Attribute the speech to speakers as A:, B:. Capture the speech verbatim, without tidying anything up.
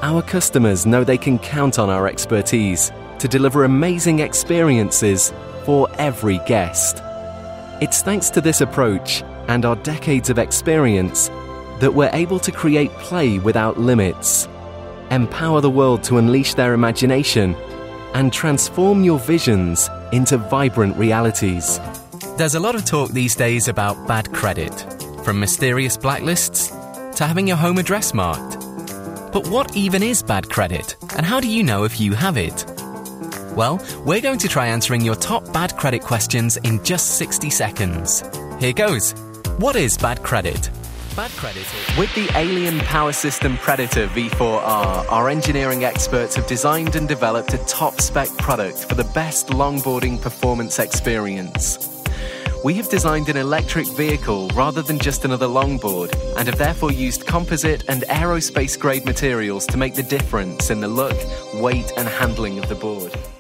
A: Our customers know they can count on our expertise to deliver amazing experiences for every guest. It's thanks to this approach and our decades of experience that we're able to create play without limits, empower the world to unleash their imagination, and transform your visions into vibrant realities. There's a lot of talk these days about bad credit, from mysterious blacklists to having your home address marked. But what even is bad credit, and how do you know if you have it? Well, we're going to try answering your top bad credit questions in just sixty seconds. Here goes. What is bad credit? Bad credit is... With the Alien Power System Predator V four R, our engineering experts have designed and developed a top-spec product for the best longboarding performance experience. We have designed an electric vehicle rather than just another longboard, and have therefore used composite and aerospace-grade materials to make the difference in the look, weight, and handling of the board.